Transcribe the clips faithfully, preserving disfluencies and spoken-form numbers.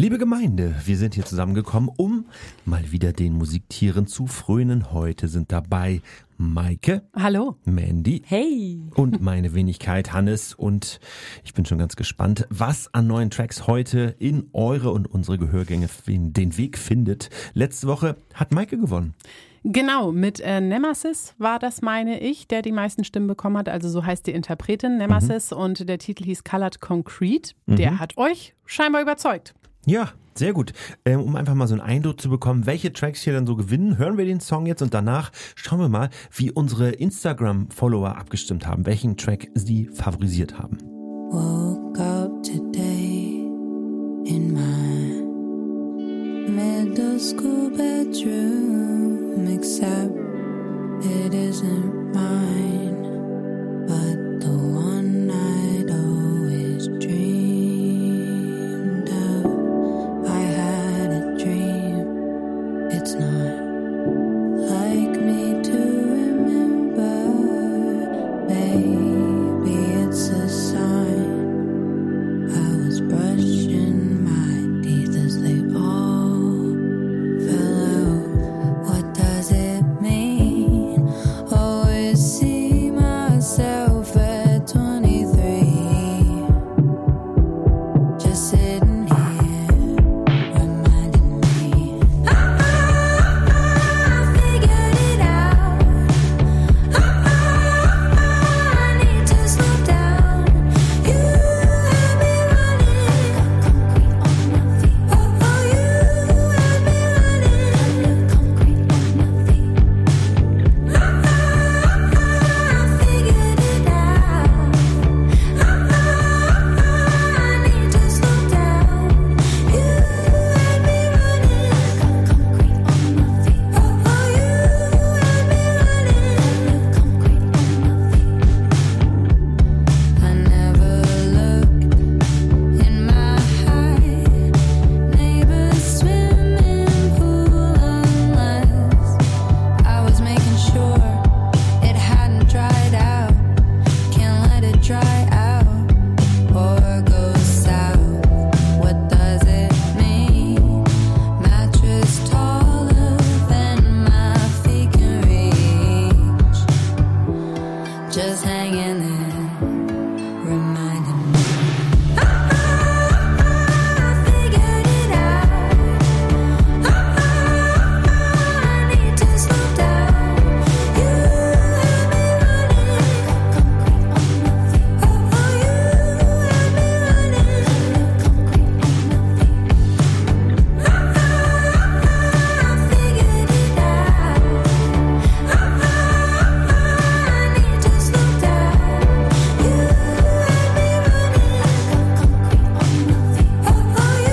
Liebe Gemeinde, wir sind hier zusammengekommen, um mal wieder den Musiktieren zu frönen. Heute sind dabei Maike. Hallo. Mandy. Hey. Und meine Wenigkeit Hannes. Und ich bin schon ganz gespannt, was an neuen Tracks heute in eure und unsere Gehörgänge den Weg findet. Letzte Woche hat Maike gewonnen. Genau, mit äh, Nemesis war das, meine ich, der die meisten Stimmen bekommen hat. Also so heißt die Interpretin Nemesis mhm. und der Titel hieß Colored Concrete. Der mhm. hat euch scheinbar überzeugt. Ja, sehr gut. Ähm, um einfach mal so einen Eindruck zu bekommen, welche Tracks hier dann so gewinnen, hören wir den Song jetzt und danach schauen wir mal, wie unsere Instagram-Follower abgestimmt haben, welchen Track sie favorisiert haben. Woke up today in my middle school bedroom, except it isn't mine, but the one I'd always dreamed of. I had a dream, it's not like me to remember, baby, it's a sign. I was brushing my teeth as they all fell out. What does it mean? Always see myself at twenty-three, just sitting here, reminding me I figured it out. I need to slow down. You have me running, concrete on my feet. Oh, you have me running, concrete on my feet. I figured it out. I need to slow down. You have me running, concrete on my feet. Oh, you have me running, concrete on my feet. I never looked in my high neighbor's swimming pool unless I was making sure it hadn't dried out. Can't let it dry out or go south. What does it mean? Mattress taller than my feet can reach, just hanging there, reminding me I figured it out. I need to slow down. You have me running, concrete on my feet. Oh, you have me running, concrete on my feet. I figured it out. I need to slow down. You have me running, concrete on my feet. Oh, you have me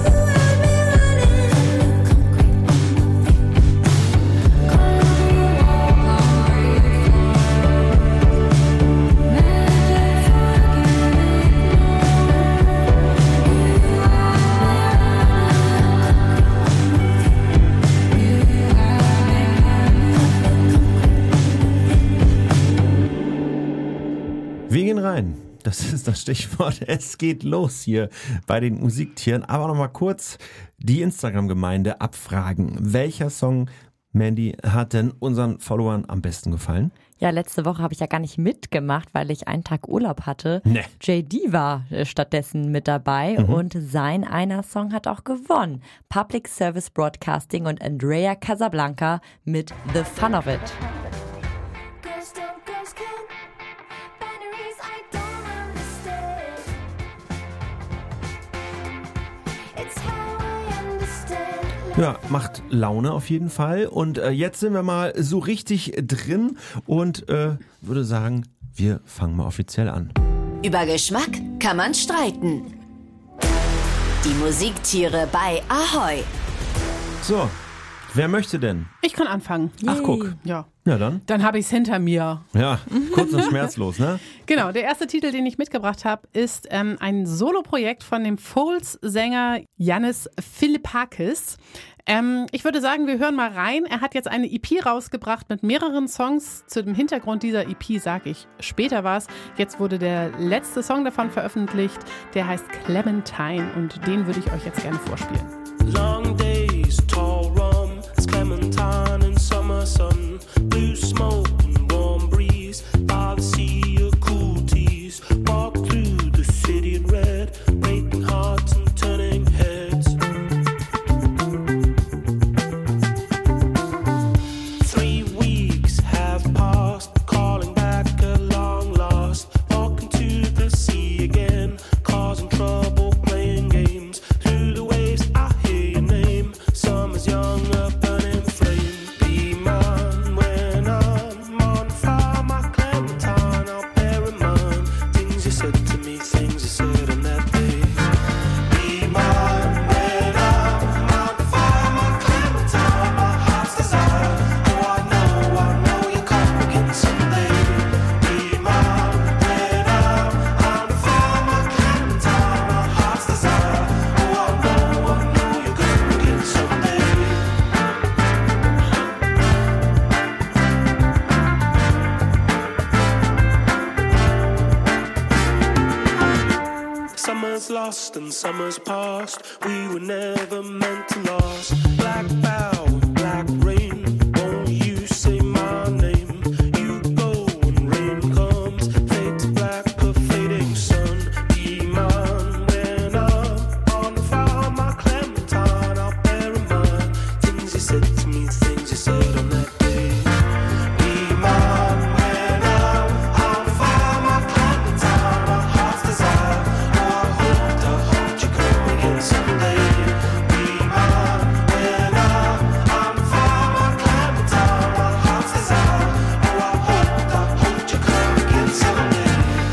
Wir gehen rein. Das ist das Stichwort. Es geht los hier bei den Musiktieren. Aber noch mal kurz die Instagram-Gemeinde abfragen. Welcher Song, Mandy, hat denn unseren Followern am besten gefallen? Ja, letzte Woche habe ich ja gar nicht mitgemacht, weil ich einen Tag Urlaub hatte. Nee. J D war äh, stattdessen mit dabei Mhm. und sein einer Song hat auch gewonnen. Public Service Broadcasting und Andrea Casablanca mit The Fun of It. Girls don't, girls can. Binaries I don't understand. It's how I understand. Ja, macht Laune auf jeden Fall. Und äh, jetzt sind wir mal so richtig drin und äh, würde sagen, wir fangen mal offiziell an. Über Geschmack kann man streiten. Die Musiktiere bei Ahoi. So, wer möchte denn? Ich kann anfangen. Ach, guck. Ja. Ja, dann. Dann habe ich es hinter mir. Ja, kurz und schmerzlos, ne? Genau, der erste Titel, den ich mitgebracht habe, ist ähm, ein Soloprojekt von dem Foals-Sänger Yannis Philippakis. Ähm, ich würde sagen, wir hören mal rein. Er hat jetzt eine E P rausgebracht mit mehreren Songs. Zu dem Hintergrund dieser E P sage ich später was. Jetzt wurde der letzte Song davon veröffentlicht. Der heißt Clementine und den würde ich euch jetzt gerne vorspielen. Long days, tall rum, it's Clementine in summer sun, blue smoke and warm breeze, by the sea of cool teas, walk through the city in red, breaking hearts and turning heads. Three weeks have passed, calling back a long lost, walking to the sea again, causing trouble, playing games, through the waves I hear your name, summer's young, a burning flame, be mine when I'm on fire, my Clementine, I'll bear in mind, things you said to me, things you said on that day. Be mine when I'm on fire, my Clementine, my heart's desire, oh I know, I know you come again someday. Be mine when I'm on fire, my Clementine, my heart's desire, oh I know, I know you come again someday. Summer's lost and summer's past. We were never meant to last. Black bow, black rain. Won't you say my name? You go when rain comes. Fade to black, a fading sun. Be mine when I'm on fire, my Clementine. I'll bear in mind things you said to me, things you said on that day. Be mine when I'm on fire, my Clementine. My heart's desire. Oh, I hope, I hope you come again someday. Be mine when I'm on fire, my Clementine. My heart's desire. Oh, I hope, I hope you come again someday.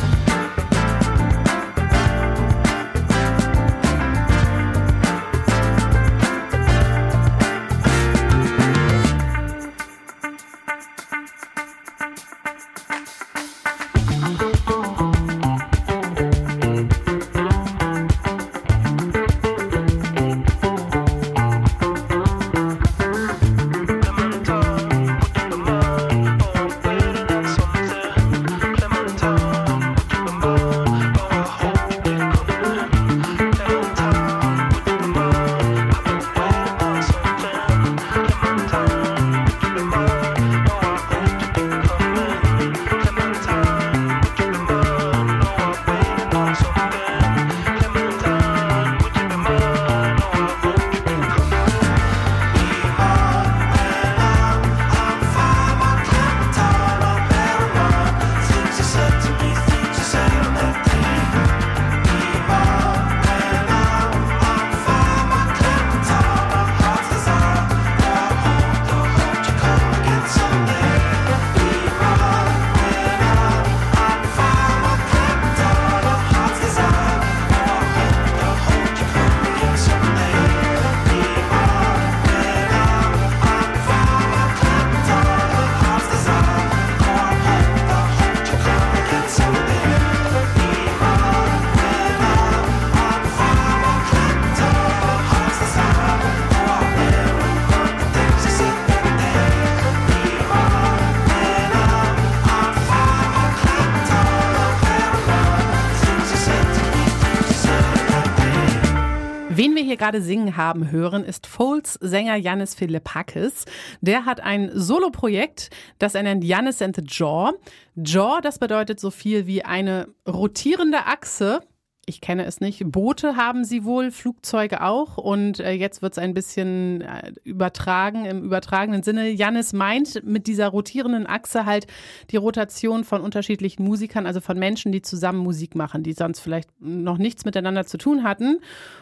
Wen wir hier gerade singen haben hören, ist Foals Sänger Yannis Philippakis. Der hat ein Soloprojekt, das er nennt Yannis and the Jaw. Jaw, das bedeutet so viel wie eine rotierende Achse. Ich kenne es nicht. Boote haben sie wohl, Flugzeuge auch. Und äh, jetzt wird es ein bisschen äh, übertragen, im übertragenen Sinne. Yannis meint mit dieser rotierenden Achse halt die Rotation von unterschiedlichen Musikern, also von Menschen, die zusammen Musik machen, die sonst vielleicht noch nichts miteinander zu tun hatten.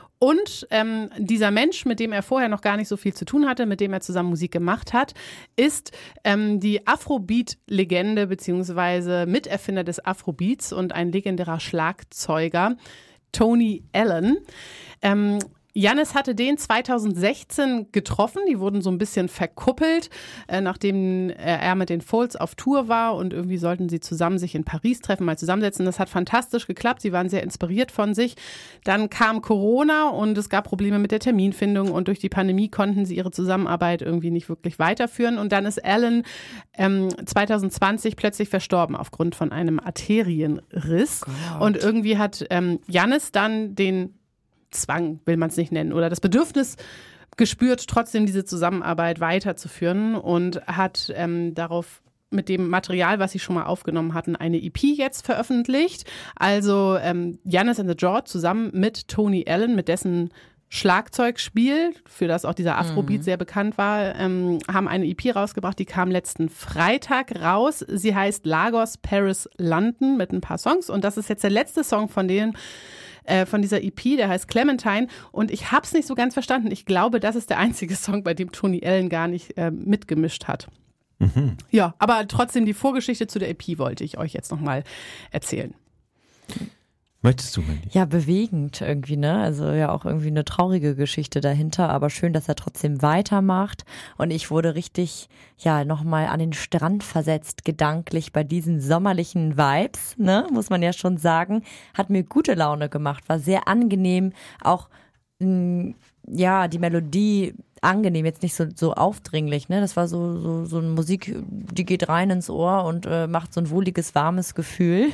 Und ähm, dieser Mensch, mit dem er vorher noch gar nicht so viel zu tun hatte, mit dem er zusammen Musik gemacht hat, ist ähm, die Afrobeat-Legende beziehungsweise Miterfinder des Afrobeats und ein legendärer Schlagzeuger, Tony Allen. Ähm, Jannis hatte den zweitausendsechzehn getroffen, die wurden so ein bisschen verkuppelt, äh, nachdem er mit den Folds auf Tour war und irgendwie sollten sie zusammen sich in Paris treffen, mal zusammensetzen. Das hat fantastisch geklappt, sie waren sehr inspiriert von sich. Dann kam Corona und es gab Probleme mit der Terminfindung und durch die Pandemie konnten sie ihre Zusammenarbeit irgendwie nicht wirklich weiterführen und dann ist Alan ähm, zweitausendzwanzig plötzlich verstorben aufgrund von einem Arterienriss und irgendwie hat ähm, Jannis dann den Zwang, will man es nicht nennen, oder das Bedürfnis gespürt, trotzdem diese Zusammenarbeit weiterzuführen und hat ähm, darauf mit dem Material, was sie schon mal aufgenommen hatten, eine E P jetzt veröffentlicht. Also ähm, Jannis and the Jaw zusammen mit Tony Allen, mit dessen Schlagzeugspiel, für das auch dieser Afrobeat mhm. sehr bekannt war, ähm, haben eine E P rausgebracht, die kam letzten Freitag raus. Sie heißt Lagos, Paris, London mit ein paar Songs und das ist jetzt der letzte Song von denen, von dieser E P, der heißt Clementine und ich habe es nicht so ganz verstanden. Ich glaube, das ist der einzige Song, bei dem Tony Allen gar nicht äh, mitgemischt hat. Mhm. Ja, aber trotzdem die Vorgeschichte zu der E P wollte ich euch jetzt nochmal erzählen. Möchtest du, Mandy? Ja, bewegend irgendwie, ne? Also ja auch irgendwie eine traurige Geschichte dahinter, aber schön, dass er trotzdem weitermacht. Und ich wurde richtig, ja, nochmal an den Strand versetzt, gedanklich bei diesen sommerlichen Vibes, ne? Muss man ja schon sagen. Hat mir gute Laune gemacht, war sehr angenehm. Auch, mh, ja, die Melodie angenehm, jetzt nicht so, so aufdringlich, ne? Das war so, so, so eine Musik, die geht rein ins Ohr und äh, macht so ein wohliges, warmes Gefühl.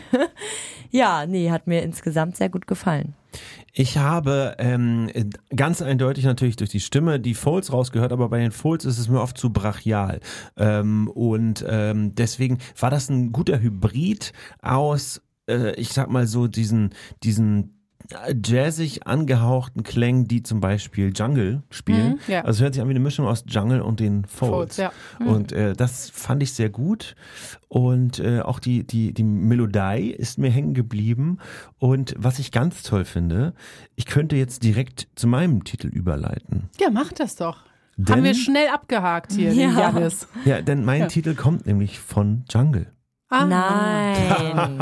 Ja, nee, hat mir insgesamt sehr gut gefallen. Ich habe ähm, ganz eindeutig natürlich durch die Stimme die Folds rausgehört, aber bei den Folds ist es mir oft zu brachial. Ähm, und ähm, deswegen war das ein guter Hybrid aus, äh, ich sag mal so, diesen, diesen jazzig angehauchten Klängen, die zum Beispiel Jungle spielen. Mhm, ja. Also es hört sich an wie eine Mischung aus Jungle und den Folds. Folds, ja. Mhm. Und äh, das fand ich sehr gut. Und äh, auch die, die, die Melodie ist mir hängen geblieben. Und was ich ganz toll finde, ich könnte jetzt direkt zu meinem Titel überleiten. Ja, mach das doch. Denn, Haben wir schnell abgehakt hier, Ja. den Jannis. Ja, denn mein Ja. Titel kommt nämlich von Jungle. Ah. Nein.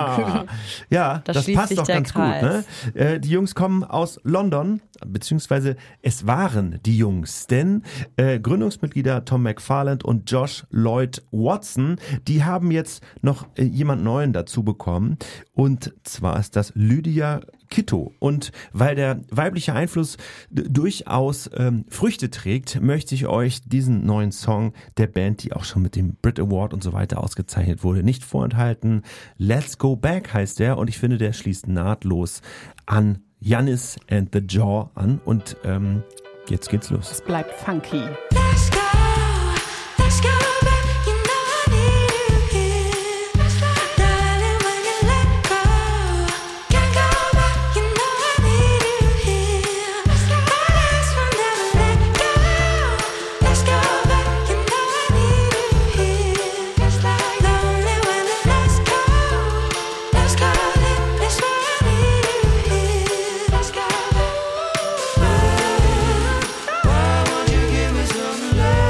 Ja, Da das schließt passt sich doch der ganz Kreis. gut. Ne? Äh, die Jungs kommen aus London, beziehungsweise es waren die Jungs, denn äh, Gründungsmitglieder Tom McFarland und Josh Lloyd Watson, die haben jetzt noch äh, jemand Neuen dazu bekommen und zwar ist das Lydia Kitto. Und weil der weibliche Einfluss d- durchaus ähm, Früchte trägt, möchte ich euch diesen neuen Song der Band, die auch schon mit dem Brit Award und so weiter ausgezeichnet wurde, nicht vorenthalten. Let's Go Back heißt der und ich finde, der schließt nahtlos an Jannis and the Jaw an und ähm, jetzt geht's los. Es bleibt funky. Let's go, let's go back. You know I need you here, darling. When you let go, can't go back. You know I need you here. My legs will never let go. Let's go back. You know I need you here. Lonely when it let's go, let's go. That's why I need you here. Let's go back. Why won't you give me some love?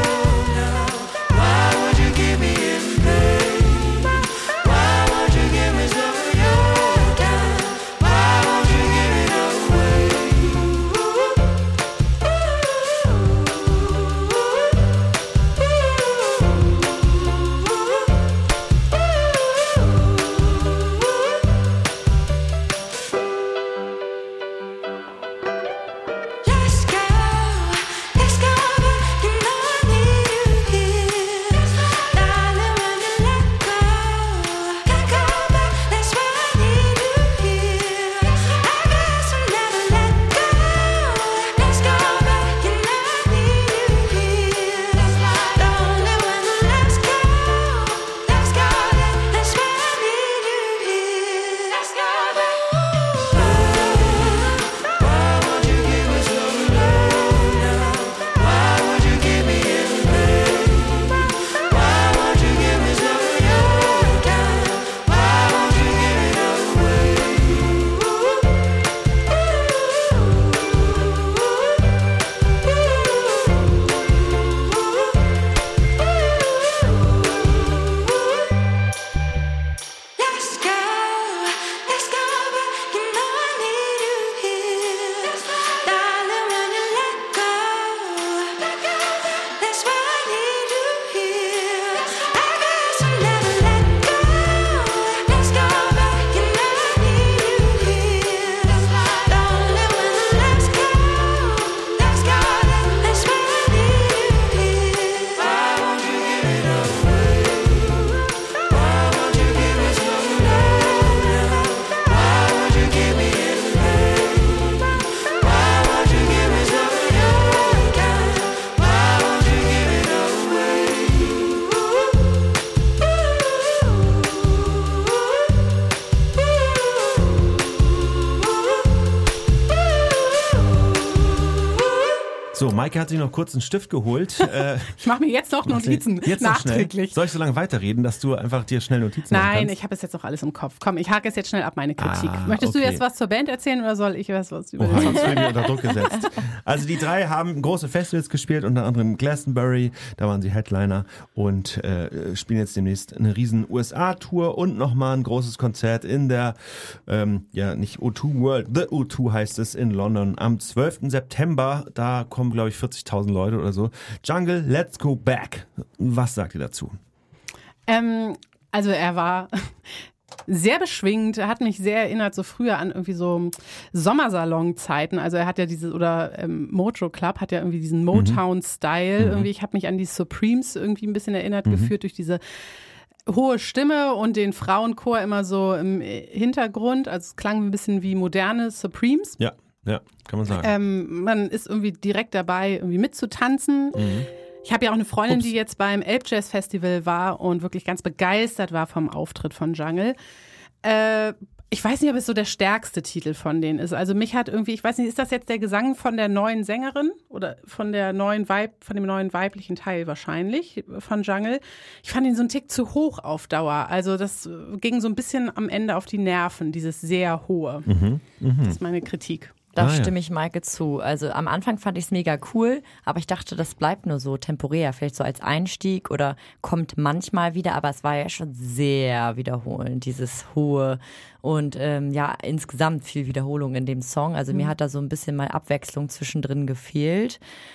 So, Maike hat sich noch kurz einen Stift geholt. Äh, Ich mache mir jetzt noch Notizen, jetzt noch schnell. nachträglich. Soll ich so lange weiterreden, dass du einfach dir schnell Notizen machen Nein, kannst? ich habe es jetzt noch alles im Kopf. Komm, ich hake es jetzt schnell ab, meine Kritik. Ah, Möchtest okay. du jetzt was zur Band erzählen oder soll ich was, was über Oh, den Song jetzt werden wir unter Druck gesetzt. Also die drei haben große Festivals gespielt, unter anderem Glastonbury, da waren sie Headliner und äh, spielen jetzt demnächst eine riesen U S A-Tour und nochmal ein großes Konzert in der, ähm, ja nicht O zwei World, The O zwei heißt es, in London am zwölften September. Da kommen, glaube ich, vierzigtausend Leute oder so. Jungle, let's go back. Was sagt ihr dazu? Ähm, also er war sehr beschwingt, er hat mich sehr erinnert so früher an irgendwie so Sommersalon-Zeiten. Also er hat ja diese, oder ähm, Mojo Club hat ja irgendwie diesen Motown-Style. Mhm. Irgendwie, ich habe mich an die Supremes irgendwie ein bisschen erinnert geführt durch diese hohe Stimme und den Frauenchor immer so im Hintergrund. Also es klang ein bisschen wie moderne Supremes. Ja, ja, kann man sagen. Ähm, man ist irgendwie direkt dabei, irgendwie mitzutanzen. Mhm. Ich habe ja auch eine Freundin, Ups. die jetzt beim Elb Jazz Festival war und wirklich ganz begeistert war vom Auftritt von Jungle. Äh, ich weiß nicht, ob es so der stärkste Titel von denen ist. Also mich hat irgendwie, ich weiß nicht, ist das jetzt der Gesang von der neuen Sängerin oder von der neuen Weib, von dem neuen weiblichen Teil wahrscheinlich von Jungle? Ich fand ihn so einen Tick zu hoch auf Dauer. Also das ging so ein bisschen am Ende auf die Nerven, dieses sehr hohe. Mhm. Mhm. Das ist meine Kritik. Da Ah, ja. stimme ich Maike zu. Also am Anfang fand ich es mega cool, aber ich dachte, das bleibt nur so temporär, vielleicht so als Einstieg oder kommt manchmal wieder, aber es war ja schon sehr wiederholend, dieses hohe und ähm, ja, insgesamt viel Wiederholung in dem Song. Also mir hat da so ein bisschen mal Abwechslung zwischendrin gefehlt.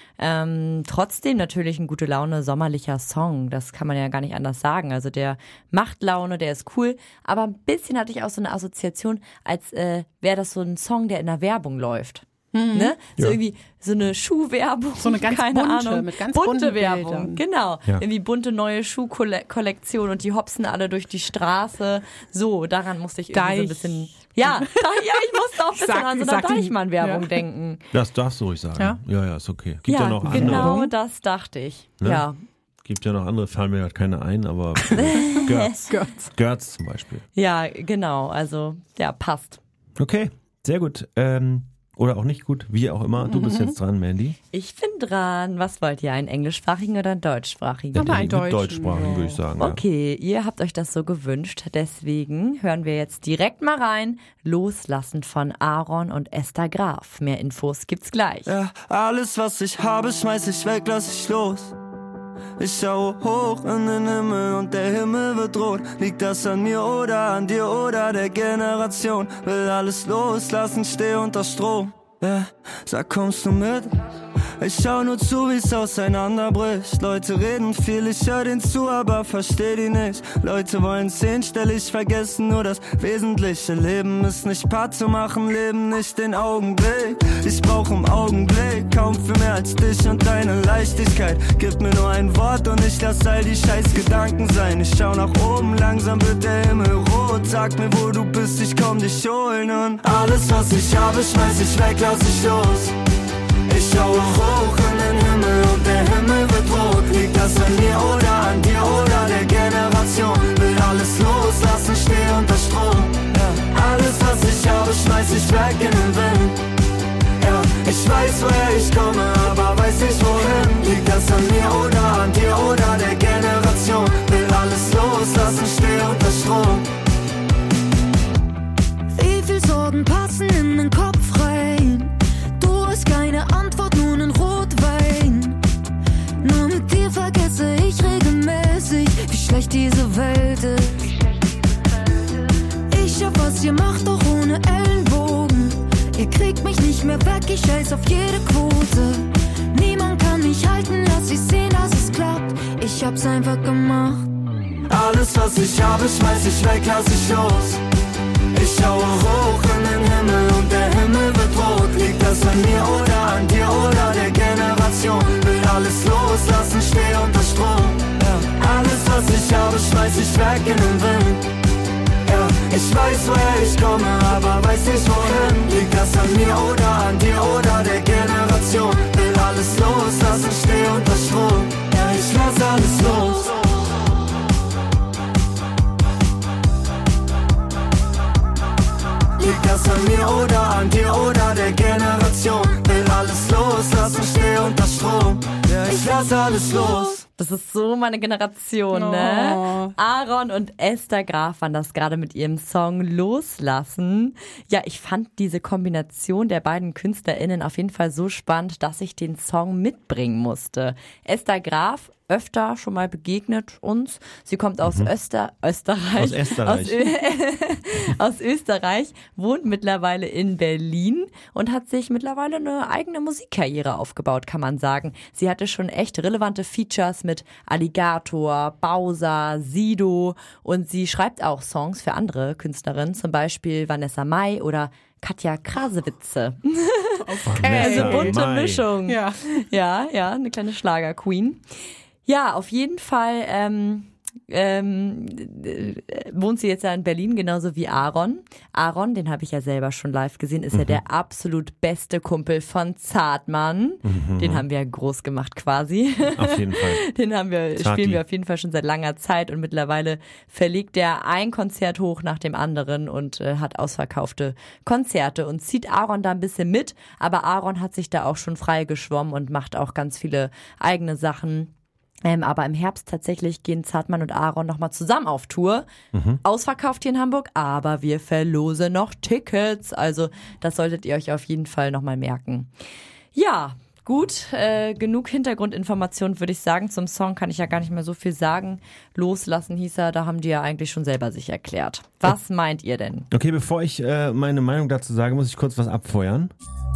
Ähm, trotzdem natürlich ein gute Laune, sommerlicher Song, das kann man ja gar nicht anders sagen. Also der macht Laune, der ist cool, aber ein bisschen hatte ich auch so eine Assoziation, als äh, wäre das so ein Song, der in der Werbung läuft. Ne? So Ja. irgendwie so eine Schuhwerbung. So eine ganz keine bunte, Ahnung. mit ganz bunte bunten Werbung. Bildern. Genau. Ja. Irgendwie bunte neue Schuhkollektion und die hopsen alle durch die Straße. So, daran musste ich irgendwie so ein Deich. bisschen. Ja, ja, ich musste auch ein bisschen sag- an so ich eine sag die- Deichmann-Werbung ja. denken. Das darfst du ruhig sagen. Ja? Ja, ja, ist okay. Gibt ja, Ja, noch genau andere. das dachte ich. Ne? Ja. Gibt ja noch andere, fallen mir gerade keine ein, aber Götz. Götz. Götz zum Beispiel. Ja, genau. Also, ja, passt. Okay, sehr gut. Ähm, oder auch nicht gut, wie auch immer. Du bist jetzt dran, Mandy. Ich bin dran. Was wollt ihr? Einen englischsprachigen oder einen deutschsprachigen? Aber einen Mit deutschen, Deutschsprachigen, ja. würde ich sagen. Okay, ihr habt euch das so gewünscht, deswegen hören wir jetzt direkt mal rein. Loslassen von Aaron und Esther Graf. Mehr Infos gibt's gleich. Ja, alles was ich habe, schmeiß ich weg, lass ich los. Ich schaue hoch in den Himmel und der Himmel wird rot. Liegt das an mir oder an dir oder der Generation? Will alles loslassen, steh unter Strom. Ja, sag, kommst du mit? Ich schau nur zu, wie's auseinanderbricht. Leute reden viel, ich hör denen zu, aber versteh die nicht. Leute wollen zehnstellig vergessen, nur das Wesentliche. Leben ist nicht Part zu machen, leben nicht den Augenblick. Ich brauch im Augenblick kaum für mehr als dich und deine Leichtigkeit. Gib mir nur ein Wort und ich lass all die scheiß Gedanken sein. Ich schau nach oben, langsam wird der Himmel rot. Sag mir, wo du bist, ich komm dich holen. Und alles, was ich habe, schmeiß ich weg, lass ich los. Ich schaue hoch in den Himmel und der Himmel wird rot. Liegt das an mir oder an dir oder der Generation? Will alles loslassen, steh unter Strom. Ja, alles was ich habe, schmeiß ich weg in den Wind. Ja, ich weiß woher ich komme, aber weiß nicht wohin. Liegt das an mir oder an dir oder der Generation? Will alles loslassen, steh unter Strom. Wie viel Sorgen passen in den Kopf rein? Du hast keine Antwort, nur einen Rotwein. Nur mit dir vergesse ich regelmäßig, wie schlecht diese Welt ist. Ich hab was ihr macht, doch ohne Ellenbogen. Ihr kriegt mich nicht mehr weg, ich scheiß auf jede Quote. Niemand kann mich halten, lass ich sehen, dass es klappt. Ich hab's einfach gemacht. Alles was ich habe, schmeiß ich weg, lass ich los. Ich schaue hoch in den Himmel und der Himmel wird rot. Liegt das an mir oder an dir oder der Generation? Will alles loslassen, steh unter Strom. Ja, alles was ich habe, schmeiß ich weg in den Wind. Ja, ich weiß woher ich komme, aber weiß nicht wohin. Liegt das an mir oder an dir oder der Generation? Will alles loslassen, steh unter Strom. Ja, ich lass alles los. Liegt das an mir oder an dir oder der Generation? Will alles loslassen, steh unter lass alles los. Das ist so meine Generation, ne? Aaron und Esther Graf waren das gerade mit ihrem Song Loslassen. Ja, ich fand diese Kombination der beiden KünstlerInnen auf jeden Fall so spannend, dass ich den Song mitbringen musste. Esther Graf, öfter schon mal begegnet uns. Sie kommt aus mhm. Öster, Österreich. Aus Österreich. Aus, Ö- aus Österreich, wohnt mittlerweile in Berlin und hat sich mittlerweile eine eigene Musikkarriere aufgebaut, kann man sagen. Sie hatte schon echt relevante Features mit Alligator, Bowser, Sido und sie schreibt auch Songs für andere Künstlerinnen, zum Beispiel Vanessa Mai oder Katja Krasewitze. Okay. Also bunte Mai. Mischung. Ja. Ja, ja, eine kleine Schlager-Queen. Ja, auf jeden Fall ähm, ähm, äh, wohnt sie jetzt ja in Berlin, genauso wie Aaron. Aaron, den habe ich ja selber schon live gesehen, ist Mhm. ja der absolut beste Kumpel von Zartmann. Mhm. Den haben wir ja groß gemacht quasi. Auf jeden Fall. Den haben wir, Zati. spielen wir auf jeden Fall schon seit langer Zeit und mittlerweile verlegt er ein Konzert hoch nach dem anderen und äh, hat ausverkaufte Konzerte und zieht Aaron da ein bisschen mit, aber Aaron hat sich da auch schon frei geschwommen und macht auch ganz viele eigene Sachen. Ähm, aber im Herbst tatsächlich gehen Zartmann und Aaron nochmal zusammen auf Tour. Mhm. Ausverkauft hier in Hamburg, aber wir verlosen noch Tickets. Also das solltet ihr euch auf jeden Fall nochmal merken. Ja, gut, äh, genug Hintergrundinformationen würde ich sagen. Zum Song kann ich ja gar nicht mehr so viel sagen. Loslassen hieß er, da haben die ja eigentlich schon selber sich erklärt. Was meint ihr denn? Okay, bevor ich äh, meine Meinung dazu sage, muss ich kurz was abfeuern.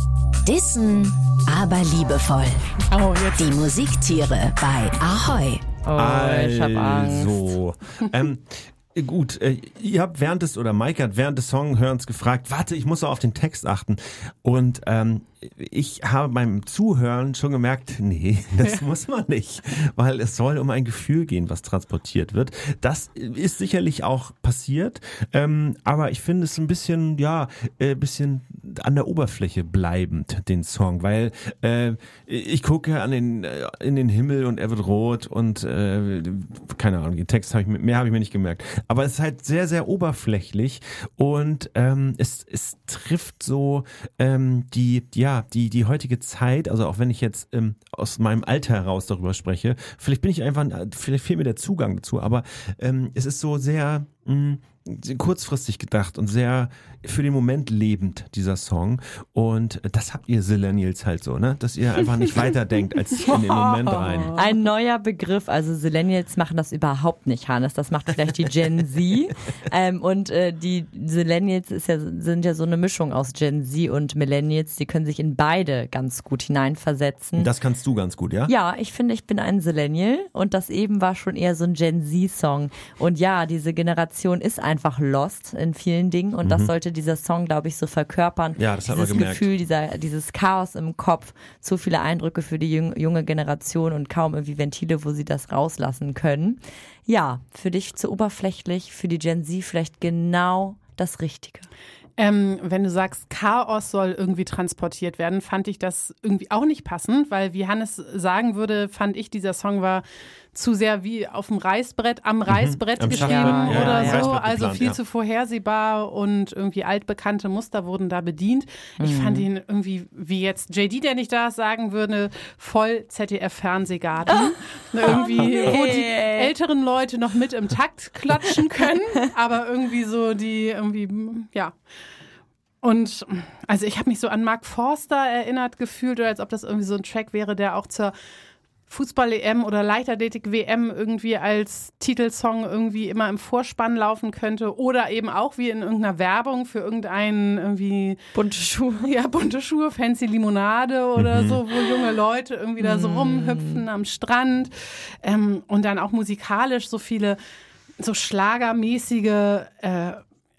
Dissen, aber liebevoll. Oh, jetzt. Die Musiktiere bei Ahoi. Oh, ich hab Angst. Also, ähm, gut, äh, ihr habt während des, oder Maike hat während des Songhörens gefragt, warte, ich muss auch auf den Text achten. Und ähm, ich habe beim Zuhören schon gemerkt, nee, das muss man nicht, weil es soll um ein Gefühl gehen, was transportiert wird. Das ist sicherlich auch passiert, ähm, aber ich finde es ein bisschen, ja, ein bisschen an der Oberfläche bleibend, den Song, weil äh, ich gucke an den, äh, in den Himmel und er wird rot und äh, keine Ahnung, den Text habe ich, mehr habe ich mir nicht gemerkt. Aber es ist halt sehr, sehr oberflächlich und ähm, es, es trifft so ähm, die, ja, die, die heutige Zeit, also auch wenn ich jetzt ähm, aus meinem Alter heraus darüber spreche, vielleicht bin ich einfach, vielleicht fehlt mir der Zugang dazu, aber ähm, es ist so sehr mh, kurzfristig gedacht und sehr für den Moment lebend, dieser Song. Und das habt ihr Zillennials halt so, ne? Dass ihr einfach nicht weiterdenkt als in den Moment rein. Ein neuer Begriff, also Zillennials machen das überhaupt nicht, Hannes. Das macht vielleicht die Gen Z. ähm, und äh, die Zillennials ist ja, sind ja so eine Mischung aus Gen Z und Millennials. Die können sich in beide ganz gut hineinversetzen. Das kannst du ganz gut, ja? Ja, ich finde, ich bin ein Zillennial und das eben war schon eher so ein Gen Z-Song. Und ja, diese Generation ist einfach lost in vielen Dingen und das sollte dieser Song, glaube ich, so verkörpern. Ja, das hat man dieses gemerkt. Gefühl, dieser, dieses Chaos im Kopf, zu viele Eindrücke für die jung, junge Generation und kaum irgendwie Ventile, wo sie das rauslassen können. Ja, für dich zu oberflächlich, für die Gen Z vielleicht genau das Richtige. Ähm, wenn du sagst, Chaos soll irgendwie transportiert werden, fand ich das irgendwie auch nicht passend, weil wie Hannes sagen würde, fand ich, dieser Song war zu sehr wie auf dem Reißbrett, am Reißbrett Am geschrieben Schachbrett, ja, oder ja, so, Reißbrett also geplant, viel ja. zu vorhersehbar und irgendwie altbekannte Muster wurden da bedient. Ich fand ihn irgendwie, wie jetzt J D, der nicht da ist, sagen würde, voll Z D F-Fernsehgarten. Irgendwie, wo die älteren Leute noch mit im Takt klatschen können, aber irgendwie so die, irgendwie, ja. Und also ich habe mich so an Mark Forster erinnert gefühlt, oder als ob das irgendwie so ein Track wäre, der auch zur Fußball-E M oder Leichtathletik-W M irgendwie als Titelsong irgendwie immer im Vorspann laufen könnte oder eben auch wie in irgendeiner Werbung für irgendeinen irgendwie Bunte Schuhe. ja, bunte Schuhe, fancy Limonade oder so, wo junge Leute irgendwie da so rumhüpfen am Strand ähm, und dann auch musikalisch so viele so schlagermäßige äh,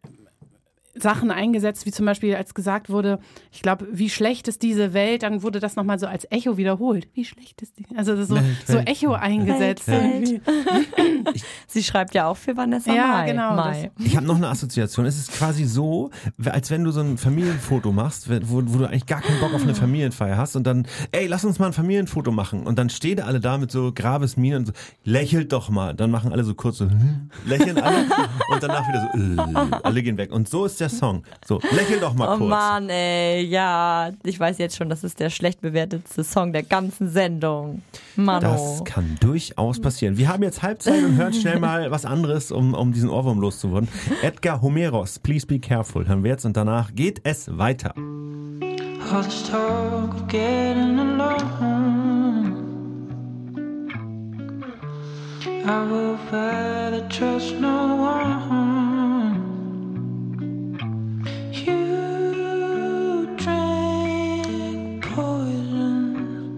Sachen eingesetzt, wie zum Beispiel, als gesagt wurde, ich glaube, wie schlecht ist diese Welt, dann wurde das nochmal so als Echo wiederholt. Wie schlecht ist die? Also das so, Welt, so Welt. Echo eingesetzt. Welt, irgendwie. Sie schreibt ja auch für Vanessa Ja, Mai. genau, Mai. Ich habe noch eine Assoziation. Es ist quasi so, als wenn du so ein Familienfoto machst, wo, wo du eigentlich gar keinen Bock auf eine Familienfeier hast und dann, ey, lass uns mal ein Familienfoto machen. Und dann stehen alle da mit so Grabesminen und so, lächelt doch mal. Dann machen alle so kurz so, hm, lächeln alle und danach wieder so, äh, alle gehen weg. Und so ist der Song. So, lächel doch mal Oh kurz. Mann, ey, ja. Ich weiß jetzt schon, das ist der schlecht bewertetste Song der ganzen Sendung. Mano. Das kann durchaus passieren. Wir haben jetzt Halbzeit und hören schnell mal was anderes, um, um diesen Ohrwurm loszuwerden. Edgar Homeros, Please Be Careful, hören wir jetzt und danach geht es weiter. All this talk of getting along, I will rather trust no one. You drink poison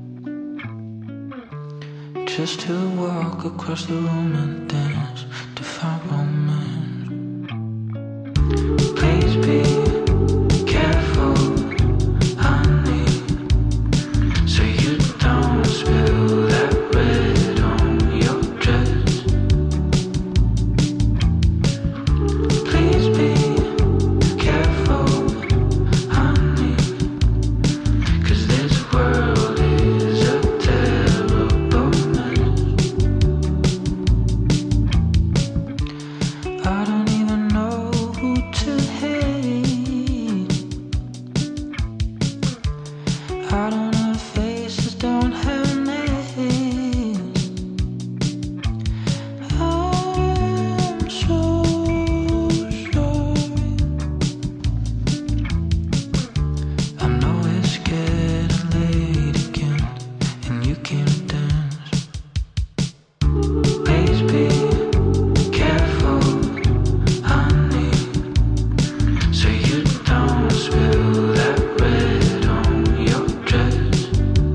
just to walk across the room and dance to find romance. Please be careful, honey, so you don't spill that red on your dress. Please be careful, honey, 'cause this world is a terrible mess. I don't even know who to hate. I don't have faces, don't have names. I'm so sorry. I know it's getting late again, and you can't dance. Please be careful, honey, so you don't spill that red on your dress.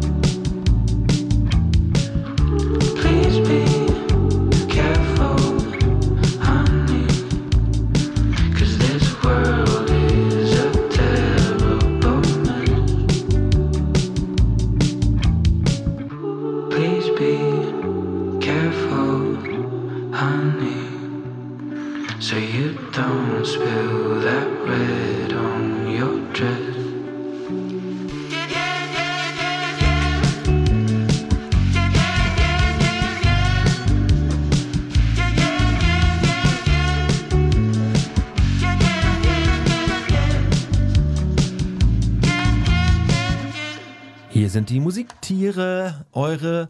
Please be careful, honey, 'cause this world is a terrible mess. Please be careful, honey, so you don't spill that red on your dress. Hier sind die Musiktiere, eure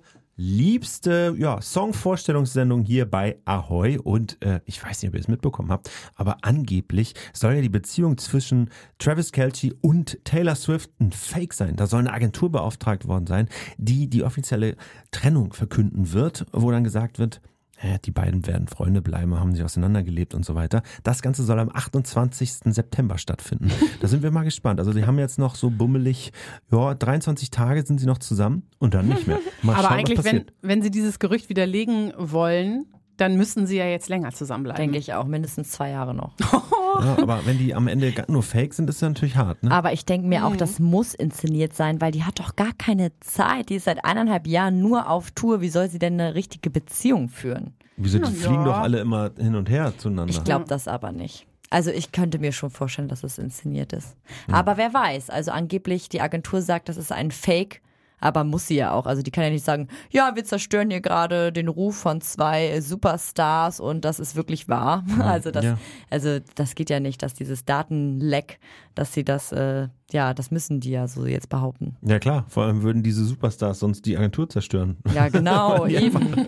liebste ja, Songvorstellungssendung hier bei Ahoi. Und äh, ich weiß nicht, ob ihr es mitbekommen habt, aber angeblich soll ja die Beziehung zwischen Travis Kelce und Taylor Swift ein Fake sein. Da soll eine Agentur beauftragt worden sein, die die offizielle Trennung verkünden wird, wo dann gesagt wird, hä, die beiden werden Freunde bleiben, haben sich auseinandergelebt und so weiter. Das Ganze soll am achtundzwanzigsten September stattfinden. Da sind wir mal gespannt. Also die haben jetzt noch so bummelig, ja, dreiundzwanzig Tage sind sie noch zusammen und dann nicht mehr. Mal Aber schauen, eigentlich, was wenn, passiert. wenn sie dieses Gerücht widerlegen wollen, dann müssen sie ja jetzt länger zusammenbleiben. Denke ich auch, mindestens zwei Jahre noch. Ja, aber wenn die am Ende gar- nur Fake sind, ist das natürlich hart, ne? Aber ich denke mir auch, das muss inszeniert sein, weil die hat doch gar keine Zeit. Die ist seit eineinhalb Jahren nur auf Tour. Wie soll sie denn eine richtige Beziehung führen? Wieso, die Ja. fliegen doch alle immer hin und her zueinander. Ich glaube das aber nicht. Also ich könnte mir schon vorstellen, dass es inszeniert ist. Aber wer weiß, also angeblich die Agentur sagt, das ist ein Fake, aber muss sie ja auch. Also die kann ja nicht sagen, ja, wir zerstören hier gerade den Ruf von zwei Superstars und das ist wirklich wahr. Also das, Ja. also das geht ja nicht, dass dieses Datenleck, dass sie das, äh, ja, das müssen die ja so jetzt behaupten. Ja klar, vor allem würden diese Superstars sonst die Agentur zerstören. Ja, genau, Ja. eben.